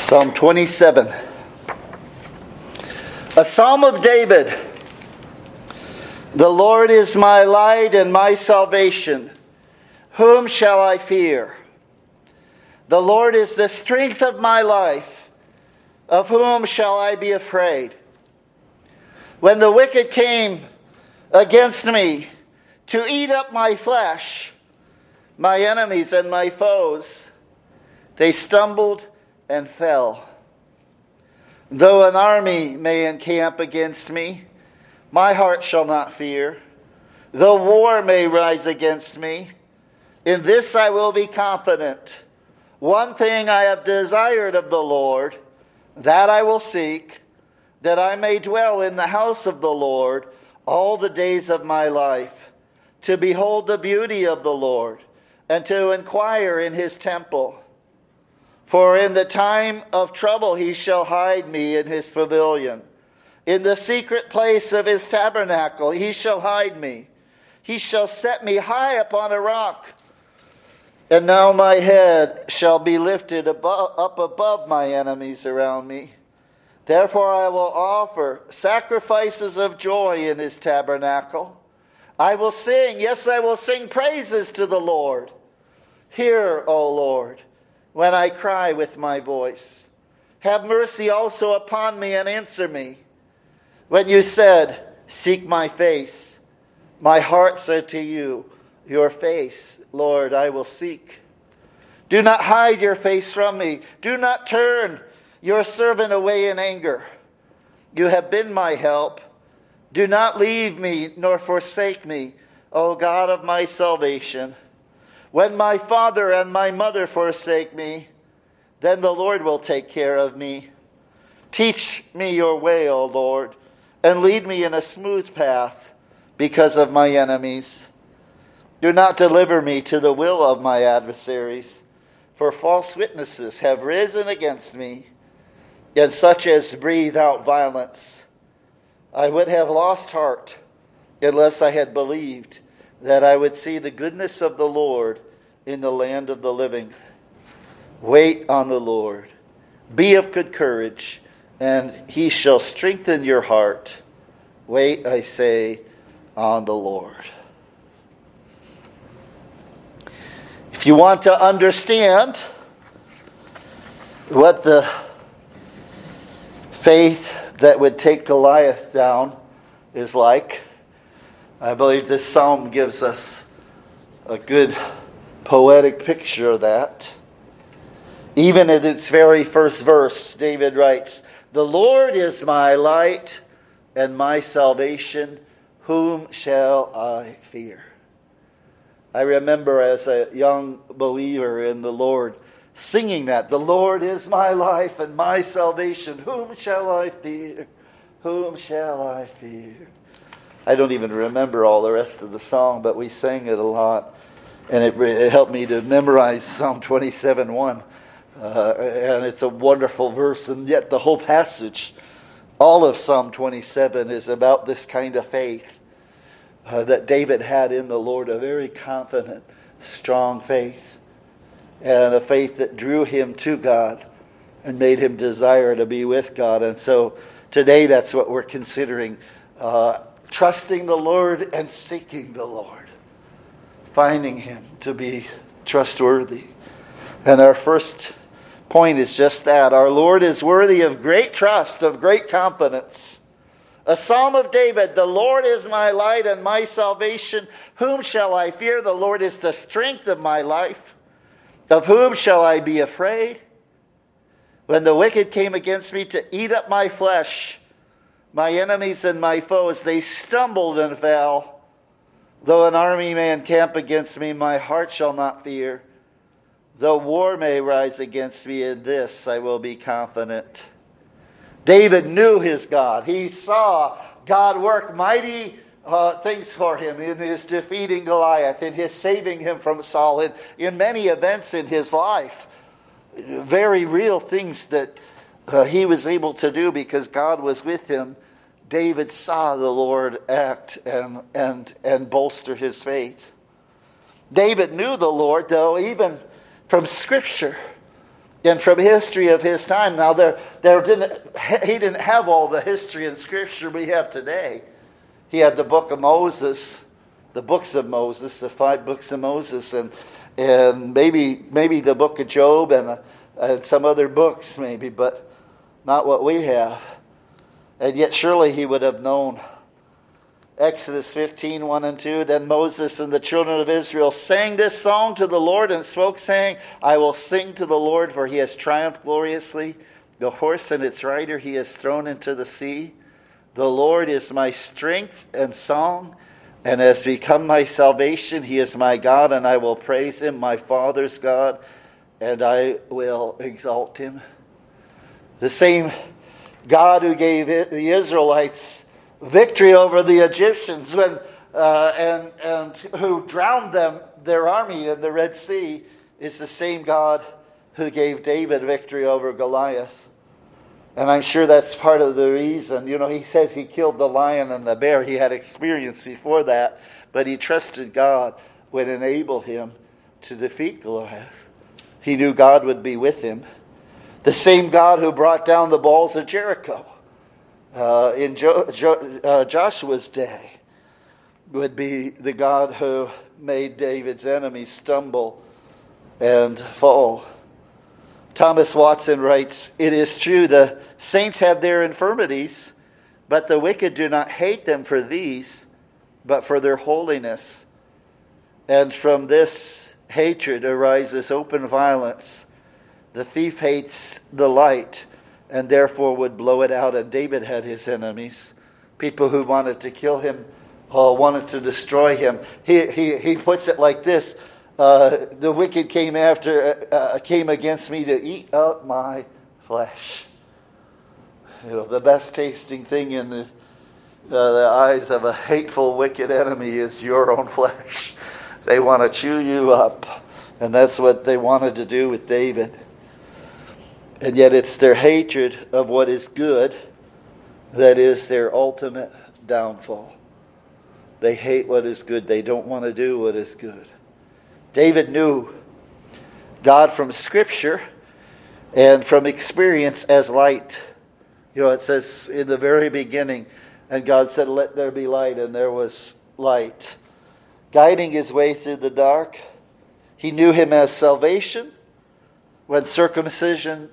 Psalm 27. A psalm of David. The Lord is my light and my salvation. Whom shall I fear? The Lord is the strength of my life. Of whom shall I be afraid? When the wicked came against me to eat up my flesh, my enemies and my foes, they stumbled and fell. Though an army may encamp against me, my heart shall not fear. Though war may rise against me, in this I will be confident. One thing I have desired of the Lord, that I will seek, that I may dwell in the house of the Lord all the days of my life, to behold the beauty of the Lord, and to inquire in his temple. For in the time of trouble he shall hide me in his pavilion. In the secret place of his tabernacle he shall hide me. He shall set me high upon a rock. And now my head shall be lifted up above my enemies around me. Therefore I will offer sacrifices of joy in his tabernacle. I will sing, yes, I will sing praises to the Lord. Hear, O Lord, when I cry with my voice. Have mercy also upon me and answer me. When you said, seek my face, my heart said to you, your face, Lord, I will seek. Do not hide your face from me. Do not turn your servant away in anger. You have been my help. Do not leave me nor forsake me, O God of my salvation. When my father and my mother forsake me, then the Lord will take care of me. Teach me your way, O Lord, and lead me in a smooth path because of my enemies. Do not deliver me to the will of my adversaries, for false witnesses have risen against me, and such as breathe out violence. I would have lost heart unless I had believed that I would see the goodness of the Lord in the land of the living. Wait on the Lord. Be of good courage, and he shall strengthen your heart. Wait, I say, on the Lord. If you want to understand what the faith that would take Goliath down is like, I believe this psalm gives us a good poetic picture of that. Even in its very first verse, David writes, the Lord is my light and my salvation. Whom shall I fear? I remember as a young believer in the Lord singing that. The Lord is my life and my salvation. Whom shall I fear? Whom shall I fear? I don't even remember all the rest of the song, but we sang it a lot. And it helped me to memorize Psalm 27:1. And it's a wonderful verse. And yet the whole passage, all of Psalm 27, is about this kind of faith that David had in the Lord. A very confident, strong faith. And a faith that drew him to God and made him desire to be with God. And so today that's what we're considering. Trusting the Lord and seeking the Lord. Finding him to be trustworthy. And our first point is just that. Our Lord is worthy of great trust, of great confidence. A psalm of David, the Lord is my light and my salvation. Whom shall I fear? The Lord is the strength of my life. Of whom shall I be afraid? When the wicked came against me to eat up my flesh, my enemies and my foes, they stumbled and fell. Though an army may encamp against me, my heart shall not fear. Though war may rise against me, in this I will be confident. David knew his God. He saw God work mighty things for him in his defeating Goliath, in his saving him from Saul, in many events in his life. Very real things that he was able to do because God was with him. David saw the Lord act and bolster his faith. David knew the Lord, though, even from Scripture. And from history of his time, now he didn't have all the history and scripture we have today. He had the book of Moses, the books of Moses, the 5 books of Moses, and maybe the book of Job and some other books maybe, but not what we have. And yet surely he would have known. Exodus 15, 1 and 2, then Moses and the children of Israel sang this song to the Lord and spoke, saying, I will sing to the Lord, for he has triumphed gloriously. The horse and its rider he has thrown into the sea. The Lord is my strength and song, and has become my salvation. He is my God, and I will praise him, my Father's God, and I will exalt him. The same God who gave the Israelites victory over the Egyptians and who drowned their army in the Red Sea is the same God who gave David victory over Goliath. And I'm sure that's part of the reason. He says he killed the lion and the bear. He had experience before that, but he trusted God would enable him to defeat Goliath. He knew God would be with him. The same God who brought down the walls of Jericho in Joshua's day would be the God who made David's enemies stumble and fall. Thomas Watson writes, it is true the saints have their infirmities, but the wicked do not hate them for these, but for their holiness. And from this hatred arises open violence. The thief hates the light and therefore would blow it out. And David had his enemies, people who wanted to kill him, wanted to destroy him. He puts it like this: the wicked came against me to eat up my flesh. The best tasting thing in the eyes of a hateful, wicked enemy is your own flesh. They want to chew you up, and that's what they wanted to do with David. And yet it's their hatred of what is good that is their ultimate downfall. They hate what is good. They don't want to do what is good. David knew God from Scripture and from experience as light. It says in the very beginning, and God said, let there be light, and there was light. Guiding his way through the dark. He knew him as salvation. When circumstances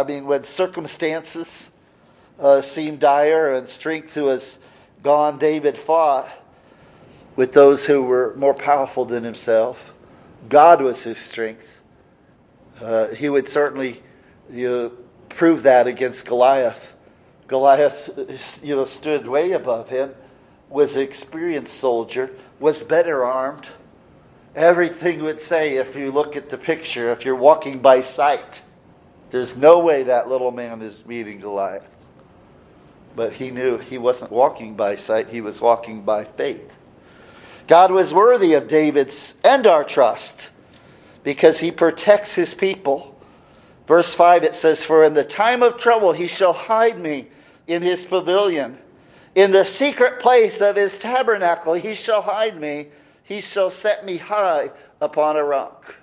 seemed dire and strength was gone, David fought with those who were more powerful than himself. God was his strength. He would certainly prove that against Goliath. Goliath, stood way above him, was an experienced soldier, was better armed. Everything would say, if you look at the picture, if you're walking by sight, there's no way that little man is meeting Goliath. But he knew he wasn't walking by sight, he was walking by faith. God was worthy of David's and our trust because he protects his people. Verse 5, it says, for in the time of trouble he shall hide me in his pavilion. In the secret place of his tabernacle he shall hide me. He shall set me high upon a rock.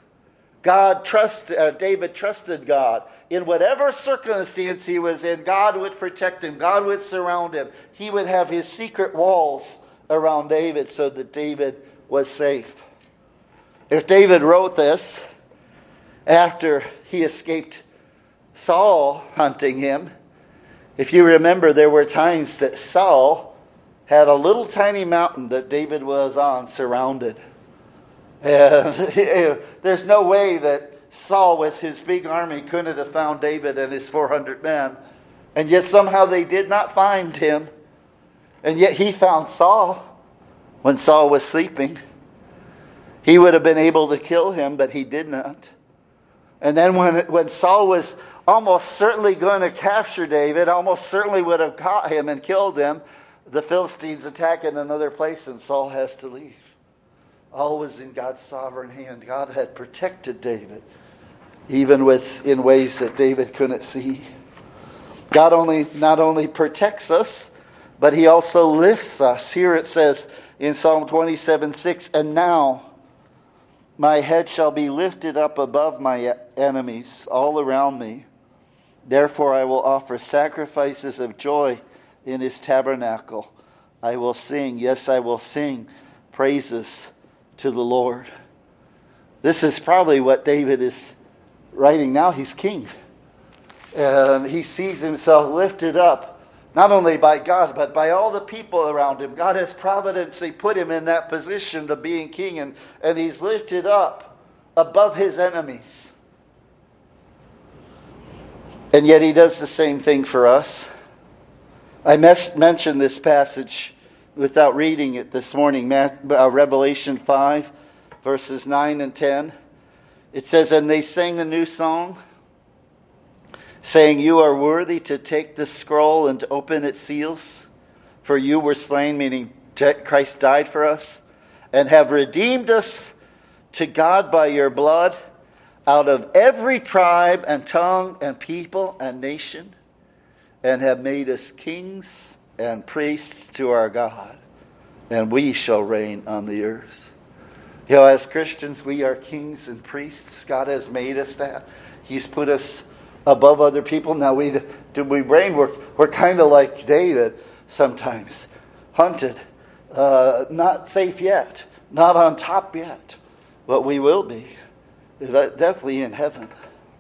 David trusted God. In whatever circumstance he was in, God would protect him. God would surround him. He would have his secret walls around David so that David was safe. If David wrote this after he escaped Saul hunting him, if you remember, there were times that Saul had a little tiny mountain that David was on, surrounded. And there's no way that Saul, with his big army, couldn't have found David and his 400 men. And yet somehow they did not find him. And yet he found Saul when Saul was sleeping. He would have been able to kill him, but he did not. And then when Saul was almost certainly going to capture David, almost certainly would have caught him and killed him, the Philistines attack in another place and Saul has to leave. All was in God's sovereign hand. God had protected David, even in ways that David couldn't see. God not only protects us, but he also lifts us. Here it says in Psalm 27:6, and now My head shall be lifted up above my enemies all around me. Therefore I will offer sacrifices of joy in his tabernacle. I will sing, yes, I will sing praises to the Lord. This is probably what David is writing now. He's king. And he sees himself lifted up, not only by God, but by all the people around him. God has providentially put him in that position of being king, and he's lifted up above his enemies. And yet he does the same thing for us. I mentioned this passage without reading it this morning, Revelation 5, verses 9 and 10. It says, and they sang a new song, saying, you are worthy to take the scroll and to open its seals. For you were slain, meaning Christ died for us, and have redeemed us to God by your blood out of every tribe and tongue and people and nation, and have made us kings and priests to our God, and we shall reign on the earth. You know, as Christians, we are kings and priests. God has made us that. He's put us above other people. Now, we reign? We're kind of like David sometimes. Hunted. Not safe yet. Not on top yet. But we will be. Definitely in heaven.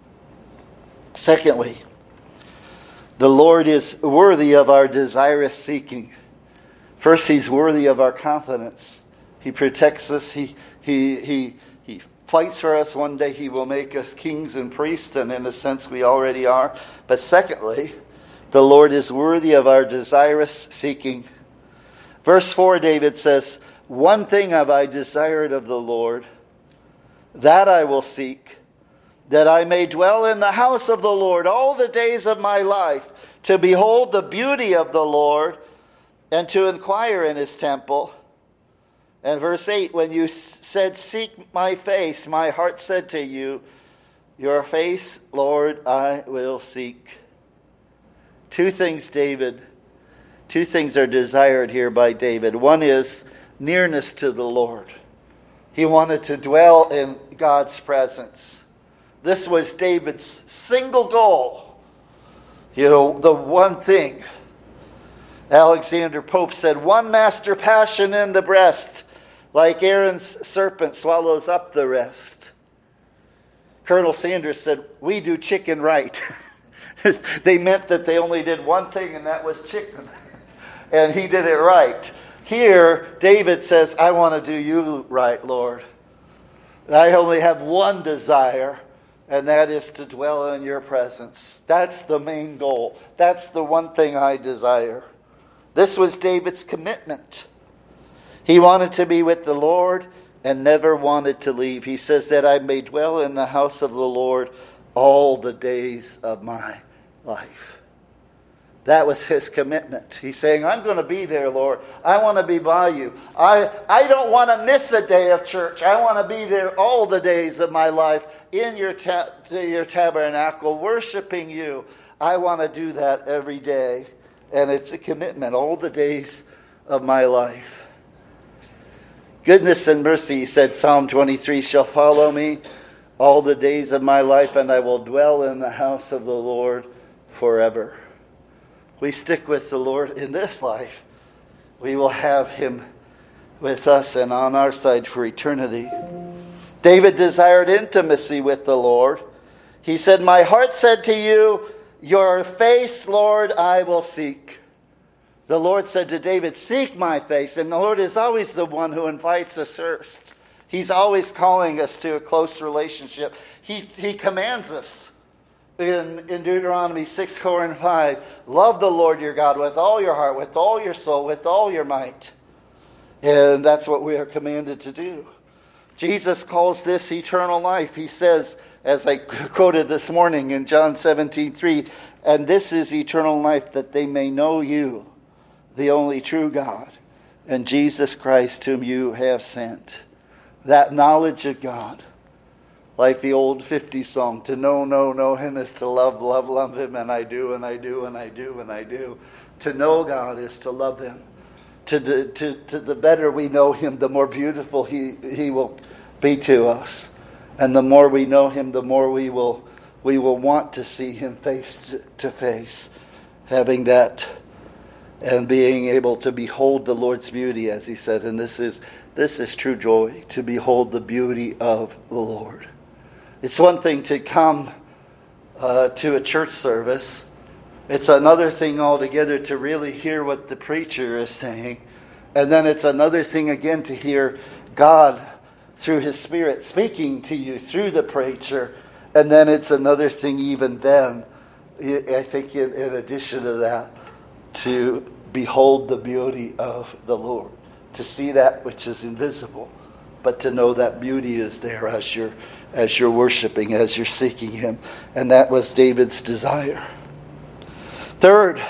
Secondly, the Lord is worthy of our desirous seeking. First, he's worthy of our confidence. He protects us. He fights for us. One day he will make us kings and priests, and in a sense we already are. But secondly, the Lord is worthy of our desirous seeking. Verse 4, David says, one thing have I desired of the Lord, that I will seek, that I may dwell in the house of the Lord all the days of my life, to behold the beauty of the Lord, and to inquire in his temple. And verse 8, when you said, seek my face, my heart said to you, your face, Lord, I will seek. Two things are desired here by David. One is nearness to the Lord. He wanted to dwell in God's presence. This was David's single goal. You know, the one thing. Alexander Pope said, one master passion in the breast, like Aaron's serpent swallows up the rest. Colonel Sanders said, we do chicken right. They meant that they only did one thing, and that was chicken. And he did it right. Here, David says, I want to do you right, Lord. I only have one desire, and that is to dwell in your presence. That's the main goal. That's the one thing I desire. This was David's commitment. He wanted to be with the Lord and never wanted to leave. He says that I may dwell in the house of the Lord all the days of my life. That was his commitment. He's saying, I'm going to be there, Lord. I want to be by you. I don't want to miss a day of church. I want to be there all the days of my life in your tabernacle, worshiping you. I want to do that every day. And it's a commitment all the days of my life. Goodness and mercy, said Psalm 23, shall follow me all the days of my life, and I will dwell in the house of the Lord forever. We stick with the Lord in this life, we will have him with us and on our side for eternity. David desired intimacy with the Lord. He said, my heart said to you, your face, Lord, I will seek. The Lord said to David, seek my face. And the Lord is always the one who invites us first. He's always calling us to a close relationship. He commands us in Deuteronomy 6, 4, and 5. Love the Lord your God with all your heart, with all your soul, with all your might. And that's what we are commanded to do. Jesus calls this eternal life. He says, as I quoted this morning in John 17:3, and this is eternal life, that they may know you, the only true God, and Jesus Christ whom you have sent. That knowledge of God, like the old 50s song, to know him is to love him, and I do, and I do, and I do, and I do. To know God is to love him. To the better we know him, the more beautiful he will be to us. And the more we know him, the more we will want to see him face to face. Having that and being able to behold the Lord's beauty, as he said. And this is true joy, to behold the beauty of the Lord. It's one thing to come to a church service. It's another thing altogether to really hear what the preacher is saying. And then it's another thing again to hear God through his Spirit speaking to you through the preacher. And then it's another thing even then, I think in addition to that, to behold the beauty of the Lord. To see that which is invisible, but to know that beauty is there as you're worshiping, as you're seeking him. And that was David's desire. Third,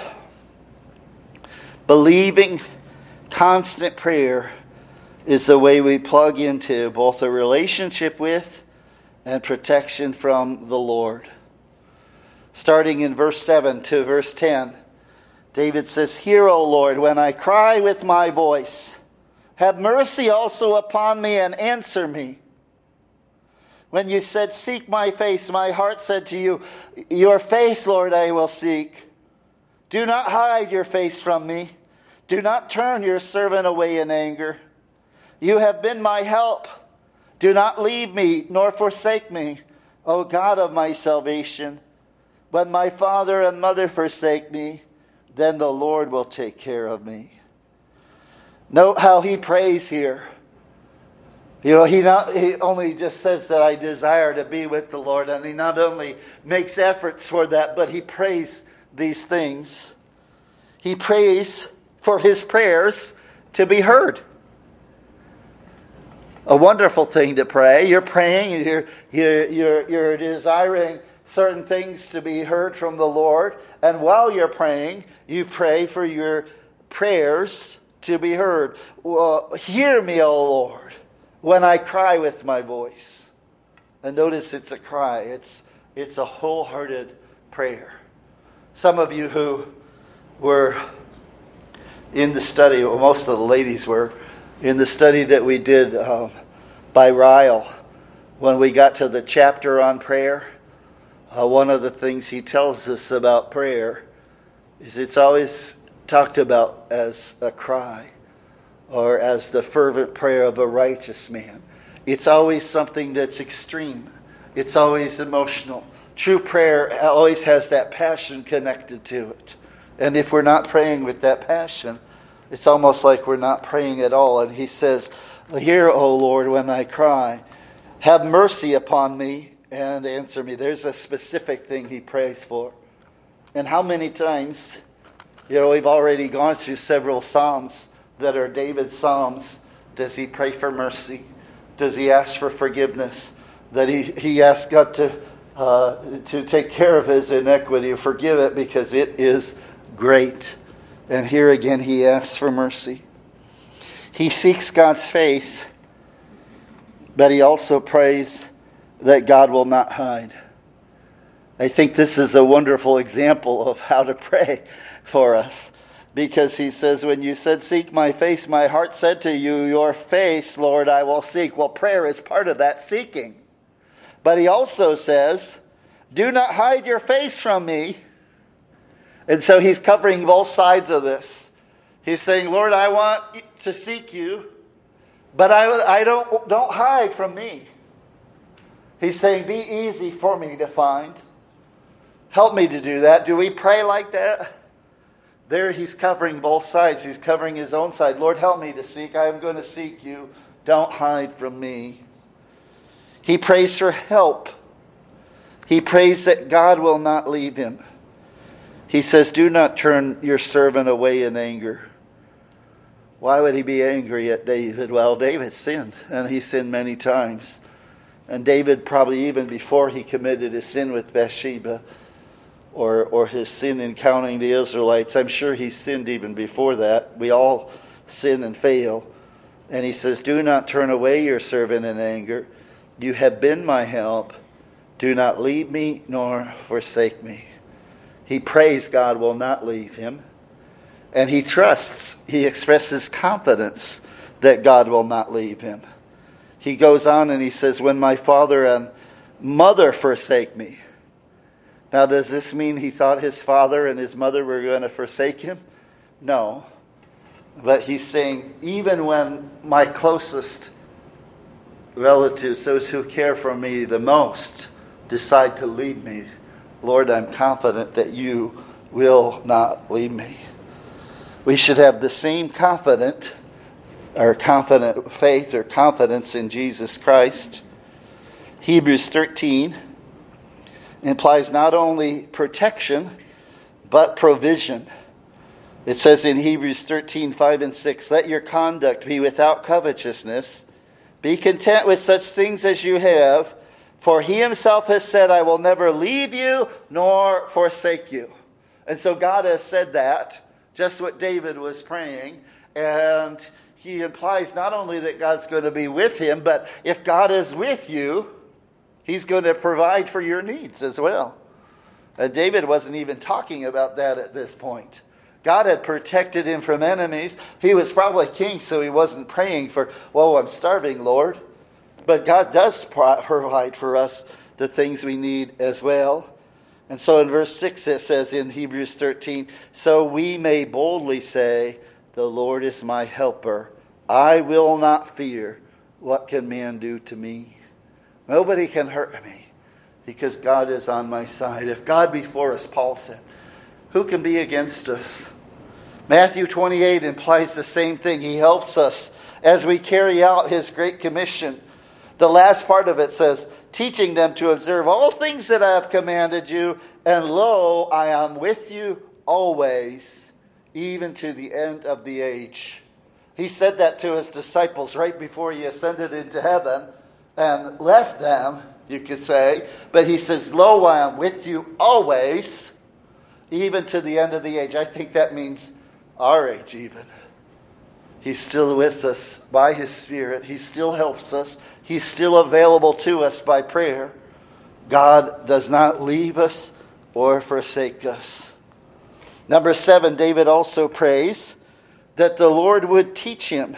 believing constant prayer is the way we plug into both a relationship with and protection from the Lord. Starting in verse 7 to verse 10, David says, "Hear, O Lord, when I cry with my voice. Have mercy also upon me and answer me. When you said, 'Seek my face,' my heart said to you, 'Your face, Lord, I will seek.' Do not hide your face from me. Do not turn your servant away in anger. You have been my help. Do not leave me nor forsake me, O God of my salvation. When my father and mother forsake me, then the Lord will take care of me." Note how he prays here. He only just says that I desire to be with the Lord, and he not only makes efforts for that, but he prays these things. He prays for his prayers to be heard. A wonderful thing to pray. You're praying, you're desiring certain things to be heard from the Lord, and while you're praying, you pray for your prayers to be heard. Well, hear me, O Lord, when I cry with my voice. And notice it's a cry. It's a wholehearted prayer. Some of you who were in the study, well, most of the ladies were, in the study that we did by Ryle, when we got to the chapter on prayer, one of the things he tells us about prayer is it's always talked about as a cry or as the fervent prayer of a righteous man. It's always something that's extreme. It's always emotional. True prayer always has that passion connected to it. And if we're not praying with that passion, it's almost like we're not praying at all. And he says, "Hear, O Lord, when I cry. Have mercy upon me and answer me." There's a specific thing he prays for. And how many times, we've already gone through several psalms that are David's psalms. Does he pray for mercy? Does he ask for forgiveness? That he asks God to take care of his iniquity, forgive it because it is great. And here again he asks for mercy. He seeks God's face, but he also prays that God will not hide. I think this is a wonderful example of how to pray for us. Because he says, when you said, "Seek my face," my heart said to you, "Your face, Lord, I will seek." Well, prayer is part of that seeking. But he also says, "Do not hide your face from me." And so he's covering both sides of this. He's saying, "Lord, I want to seek you, but I don't hide from me." He's saying, "Be easy for me to find. Help me to do that." Do we pray like that? There he's covering both sides. He's covering his own side. "Lord, help me to seek. I am going to seek you. Don't hide from me." He prays for help. He prays that God will not leave him. He says, "Do not turn your servant away in anger." Why would he be angry at David? Well, David sinned, and he sinned many times. And David, probably even before he committed his sin with Bathsheba, or his sin in counting the Israelites, I'm sure he sinned even before that. We all sin and fail. And he says, "Do not turn away your servant in anger. You have been my help. Do not leave me nor forsake me." He prays God will not leave him. And he trusts, he expresses confidence that God will not leave him. He goes on and he says, when my father and mother forsake me. Now, does this mean he thought his father and his mother were going to forsake him? No. But he's saying, even when my closest relatives, those who care for me the most, decide to leave me, Lord, I'm confident that you will not leave me. We should have the same confident faith or confidence in Jesus Christ. Hebrews 13 implies not only protection, but provision. It says in Hebrews 13, 5 and 6, let your conduct be without covetousness. Be content with such things as you have, for he himself has said, I will never leave you nor forsake you. And so God has said that, just what David was praying. And he implies not only that God's going to be with him, but if God is with you, he's going to provide for your needs as well. And David wasn't even talking about that at this point. God had protected him from enemies. He was probably king, so he wasn't praying for, whoa, I'm starving, Lord. But God does provide for us the things we need as well. And so in verse 6 it says in Hebrews 13, so we may boldly say, the Lord is my helper. I will not fear. What can man do to me? Nobody can hurt me because God is on my side. If God be for us, Paul said, who can be against us? Matthew 28 implies the same thing. He helps us as we carry out his great commission. The last part of it says, teaching them to observe all things that I have commanded you, and lo, I am with you always, even to the end of the age. He said that to his disciples right before he ascended into heaven and left them, you could say. But he says, lo, I am with you always, even to the end of the age. I think that means our age even. He's still with us by his Spirit. He still helps us. He's still available to us by prayer. God does not leave us or forsake us. Number 7, David also prays that the Lord would teach him,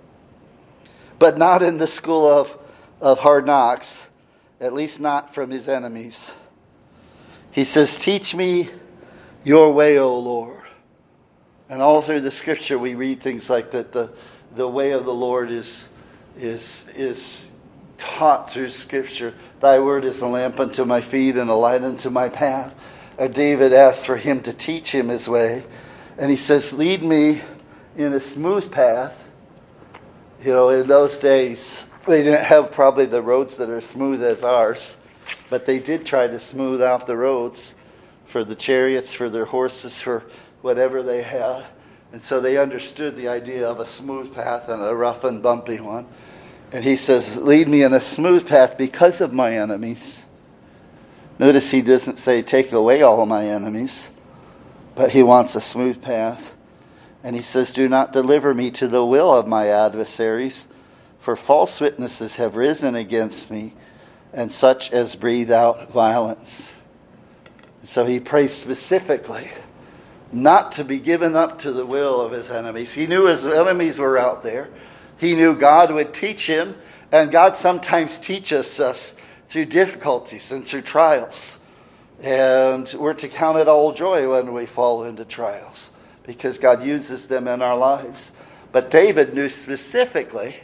but not in the school of hard knocks, at least not from his enemies. He says, teach me your way, O Lord. And all through the scripture we read things like that the way of the Lord is taught through scripture. Thy word is a lamp unto my feet and a light unto my path. David asked for him to teach him his way. And he says, lead me in a smooth path. You know, in those days, they didn't have probably the roads that are smooth as ours. But they did try to smooth out the roads for the chariots, for their horses, for whatever they had. And so they understood the idea of a smooth path and a rough and bumpy one. And he says, lead me in a smooth path because of my enemies. Notice he doesn't say, take away all my enemies. But he wants a smooth path. And he says, do not deliver me to the will of my adversaries, for false witnesses have risen against me, and such as breathe out violence. So he prays specifically not to be given up to the will of his enemies. He knew his enemies were out there. He knew God would teach him, and God sometimes teaches us through difficulties and through trials. And we're to count it all joy when we fall into trials, because God uses them in our lives. But David knew specifically,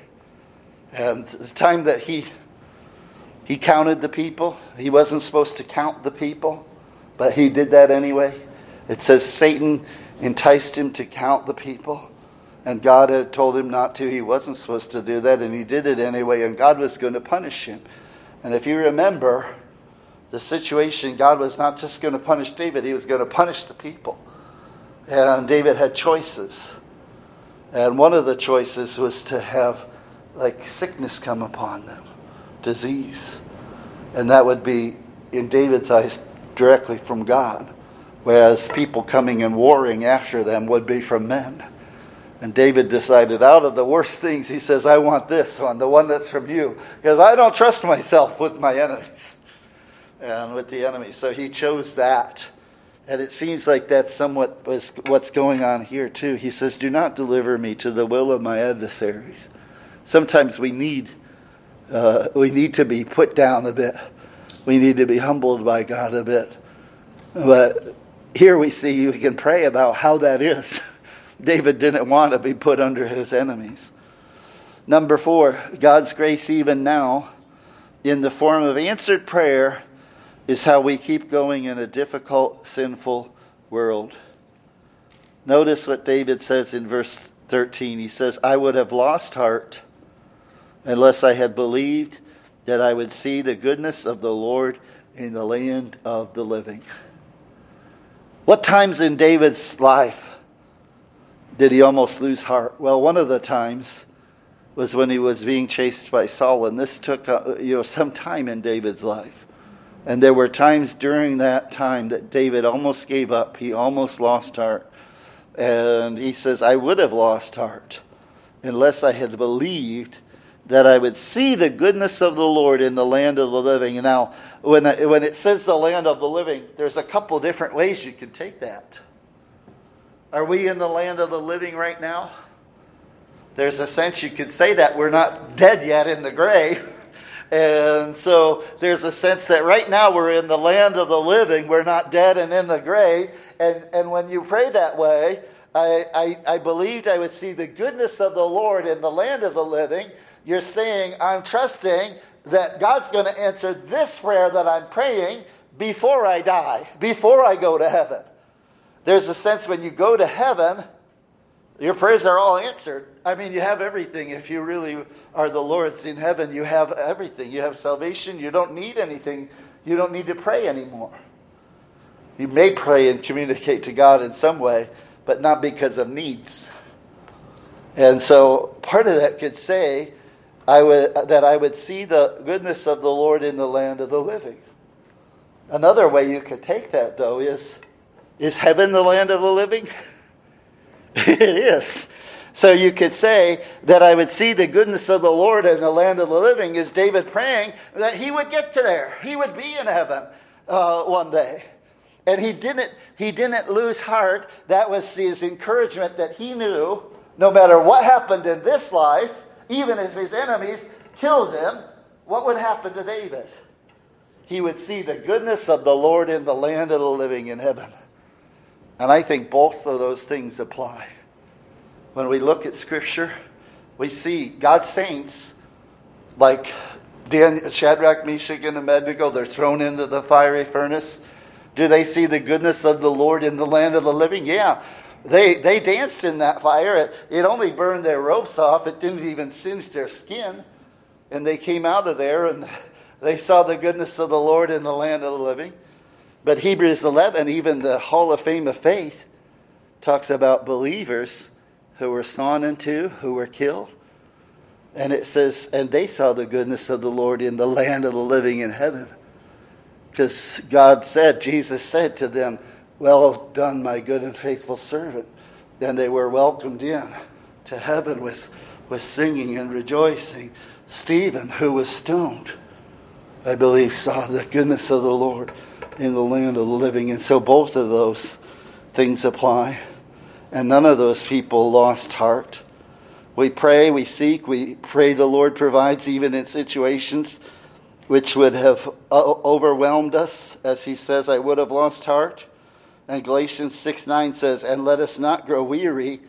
and the time that he counted the people, he wasn't supposed to count the people, but he did that anyway. It says Satan enticed him to count the people, and God had told him not to. He wasn't supposed to do that, and he did it anyway, and God was going to punish him. And if you remember the situation, God was not just going to punish David, he was going to punish the people. And David had choices. And one of the choices was to have like sickness come upon them, disease. And that would be, in David's eyes, directly from God. Whereas people coming and warring after them would be from men. And David decided, out of the worst things, he says, I want this one, the one that's from you. Because I don't trust myself with my enemies. And with the enemies. So he chose that. And it seems like that's somewhat what's going on here too. He says, do not deliver me to the will of my adversaries. Sometimes we need We need to be put down a bit. We need to be humbled by God a bit. But here we see we can pray about how that is. David didn't want to be put under his enemies. Number 4, God's grace even now in the form of answered prayer is how we keep going in a difficult, sinful world. Notice what David says in verse 13. He says, I would have lost heart unless I had believed that I would see the goodness of the Lord in the land of the living. What times in David's life did he almost lose heart? Well, one of the times was when he was being chased by Saul, and this took some time in David's life. And there were times during that time that David almost gave up. He almost lost heart. And he says, I would have lost heart unless I had believed that I would see the goodness of the Lord in the land of the living. And now, when it says the land of the living, there's a couple different ways you can take that. Are we in the land of the living right now? There's a sense you could say that. We're not dead yet in the grave. And so there's a sense that right now we're in the land of the living. We're not dead and in the grave. And when you pray that way, I believed I would see the goodness of the Lord in the land of the living. You're saying, I'm trusting that God's going to answer this prayer that I'm praying before I die, before I go to heaven. There's a sense when you go to heaven, your prayers are all answered. I mean, you have everything. If you really are the Lord's in heaven, you have everything. You have salvation. You don't need anything. You don't need to pray anymore. You may pray and communicate to God in some way, but not because of needs. And so part of that could say that I would see the goodness of the Lord in the land of the living. Another way you could take that, though, is heaven the land of the living? It is. So you could say that I would see the goodness of the Lord in the land of the living. Is David praying that he would get to there? He would be in heaven one day. And he didn't lose heart. That was his encouragement that he knew no matter what happened in this life, even if his enemies killed him, what would happen to David? He would see the goodness of the Lord in the land of the living in heaven. And I think both of those things apply. When we look at Scripture, we see God's saints, like Daniel, Shadrach, Meshach, and Abednego, they're thrown into the fiery furnace. Do they see the goodness of the Lord in the land of the living? Yeah. They danced in that fire. It only burned their robes off. It didn't even singe their skin. And they came out of there and they saw the goodness of the Lord in the land of the living. But Hebrews 11, even the Hall of Fame of Faith, talks about believers who were sawn in two, who were killed. And it says, and they saw the goodness of the Lord in the land of the living in heaven. Because God said, Jesus said to them, well done, my good and faithful servant. Then they were welcomed in to heaven with singing and rejoicing. Stephen, who was stoned, I believe, saw the goodness of the Lord in the land of the living. And so both of those things apply. And none of those people lost heart. We pray, we seek, we pray the Lord provides even in situations which would have overwhelmed us. As he says, I would have lost heart. And Galatians 6:9 says, and let us not grow weary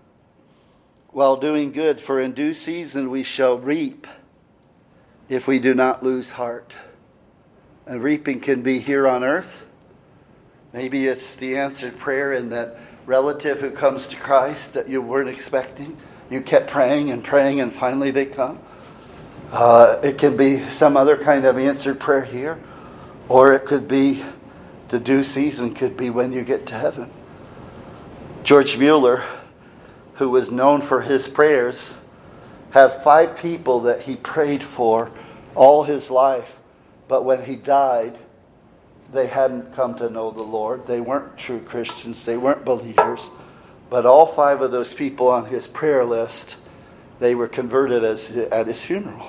while doing good, for in due season we shall reap if we do not lose heart. And reaping can be here on earth. Maybe it's the answered prayer in that relative who comes to Christ that you weren't expecting. You kept praying and praying and finally they come. It can be some other kind of answered prayer here. Or it could be the due season could be when you get to heaven. George Mueller, who was known for his prayers, had 5 people that he prayed for all his life. But when he died, they hadn't come to know the Lord. They weren't true Christians. They weren't believers. But all 5 of those people on his prayer list, they were converted at his funeral.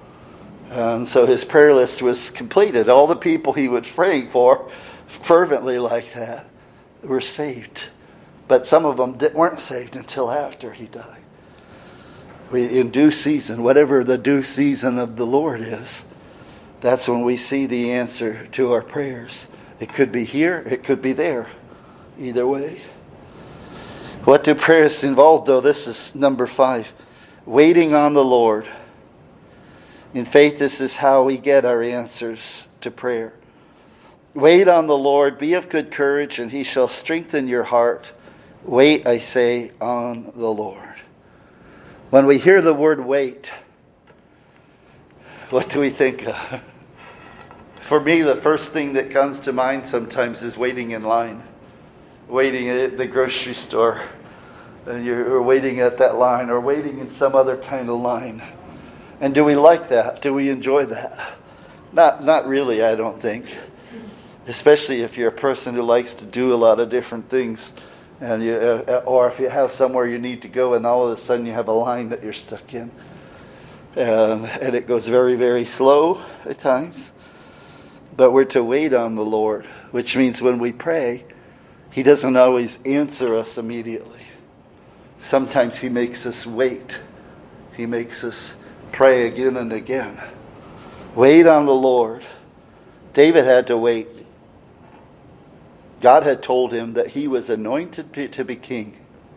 And so his prayer list was completed. All the people he was praying for fervently like that were saved. But some of them weren't saved until after he died. In due season, whatever the due season of the Lord is, that's when we see the answer to our prayers. It could be here, it could be there. Either way. What do prayers involve, though? This is number 5. Waiting on the Lord. In faith, this is how we get our answers to prayer. Wait on the Lord, be of good courage, and he shall strengthen your heart. Wait, I say, on the Lord. When we hear the word wait, what do we think of? For me, the first thing that comes to mind sometimes is waiting in line. Waiting at the grocery store. And you're waiting at that line, or waiting in some other kind of line. And do we like that? Do we enjoy that? Not really, I don't think. Especially if you're a person who likes to do a lot of different things. And or if you have somewhere you need to go and all of a sudden you have a line that you're stuck in. And it goes very, very slow at times. But we're to wait on the Lord, which means when we pray, he doesn't always answer us immediately. Sometimes he makes us wait. He makes us pray again and again. Wait on the Lord. David had to wait. God had told him that he was anointed to be king.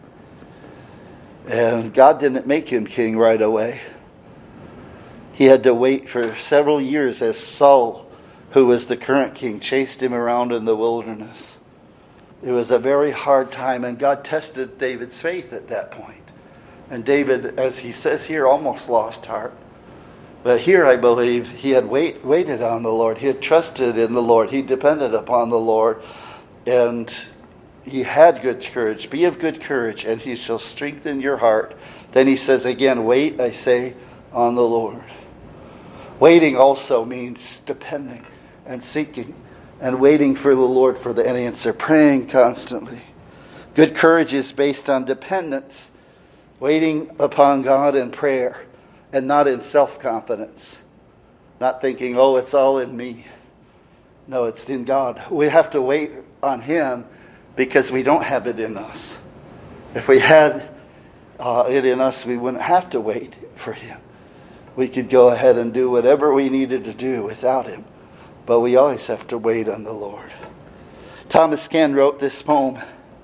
And God didn't make him king right away. He had to wait for several years as Saul, who was the current king, chased him around in the wilderness. It was a very hard time, and God tested David's faith at that point. And David, as he says here, almost lost heart. But here I believe he had waited on the Lord. He had trusted in the Lord. He depended upon the Lord. And he had good courage. Be of good courage, and he shall strengthen your heart. Then he says again, wait, I say, on the Lord. Waiting also means depending and seeking and waiting for the Lord for the answer. Praying constantly. Good courage is based on dependence. Waiting upon God in prayer and not in self-confidence. Not thinking, oh, it's all in me. No, it's in God. We have to wait on him because we don't have it in us. If we had it in us, we wouldn't have to wait for him. We could go ahead and do whatever we needed to do without him. But we always have to wait on the Lord. Thomas Ken wrote this poem.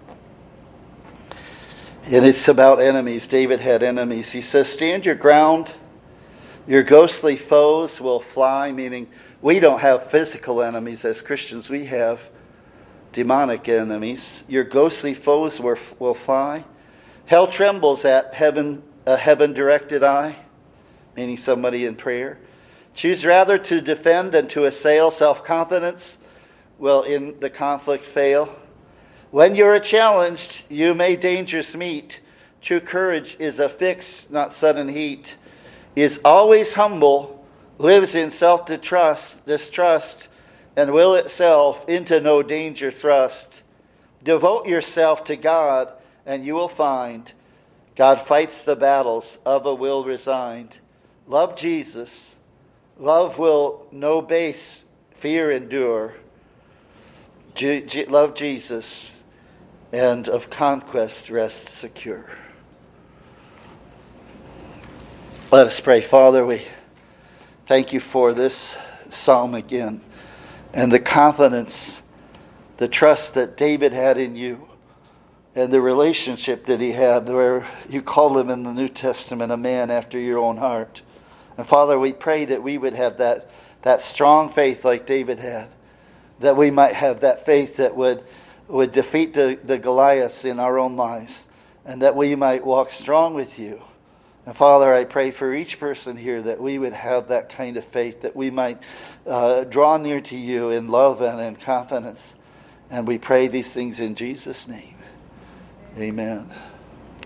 And it's about enemies. David had enemies. He says, stand your ground. Your ghostly foes will fly. Meaning, we don't have physical enemies as Christians. We have demonic enemies. Your ghostly foes will fly. Hell trembles at a heaven-directed eye. Meaning somebody in prayer. Choose rather to defend than to assail. Self-confidence will in the conflict fail. When you are challenged, you may dangers meet. True courage is a fixed, not sudden heat. Is always humble, lives in self-distrust, and will itself into no danger thrust. Devote yourself to God, and you will find God fights the battles of a will resigned. Love Jesus. Love will no base fear endure. Love Jesus, and of conquest rest secure. Let us pray. Father, we thank you for this psalm again, and the confidence, the trust that David had in you, and the relationship that he had, where you call him in the New Testament a man after your own heart. And Father, we pray that we would have that strong faith like David had, that we might have that faith that would defeat the Goliaths in our own lives, and that we might walk strong with you. And Father, I pray for each person here that we would have that kind of faith, that we might draw near to you in love and in confidence. And we pray these things in Jesus' name. Amen.